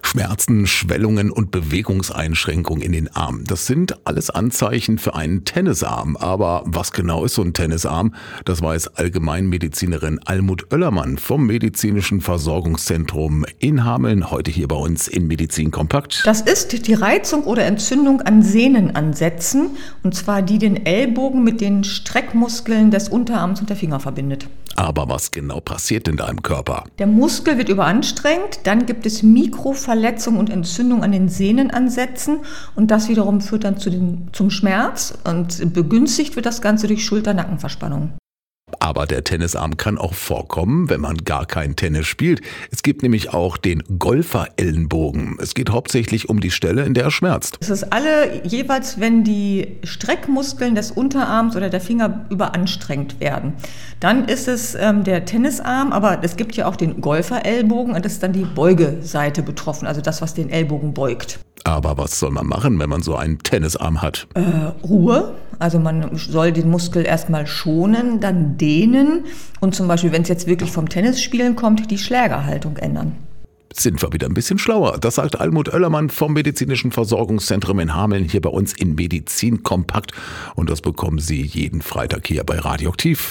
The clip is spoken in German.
Schmerzen, Schwellungen und Bewegungseinschränkungen in den Armen. Das sind alles Anzeichen für einen Tennisarm. Aber was genau ist so ein Tennisarm? Das weiß Allgemeinmedizinerin Almut Oellermann vom Medizinischen Versorgungszentrum in Hameln, heute hier bei uns in Medizin Kompakt. Das ist die Reizung oder Entzündung an Sehnenansätzen, und zwar die den Ellbogen mit den Streckmuskeln des Unterarms und der Finger verbindet. Aber was genau passiert in deinem Körper? Der Muskel wird überanstrengt, dann gibt es Mikroverletzungen und Entzündung an den Sehnenansätzen und das wiederum führt dann zum Schmerz und begünstigt wird das Ganze durch Schulter-Nackenverspannung. Aber der Tennisarm kann auch vorkommen, wenn man gar kein Tennis spielt. Es gibt nämlich auch den Golferellenbogen. Es geht hauptsächlich um die Stelle, in der er schmerzt. Es ist alle jeweils, wenn die Streckmuskeln des Unterarms oder der Finger überanstrengt werden. Dann ist es der Tennisarm, aber es gibt ja auch den Golferellbogen und das ist dann die Beugeseite betroffen, also das, was den Ellbogen beugt. Aber was soll man machen, wenn man so einen Tennisarm hat? Ruhe, also man soll den Muskel erstmal schonen, dann dehnen und zum Beispiel, wenn es jetzt wirklich vom Tennisspielen kommt, die Schlägerhaltung ändern. Sind wir wieder ein bisschen schlauer. Das sagt Almut Oellermann vom Medizinischen Versorgungszentrum in Hameln hier bei uns in Medizin Kompakt. Und das bekommen Sie jeden Freitag hier bei Radioaktiv.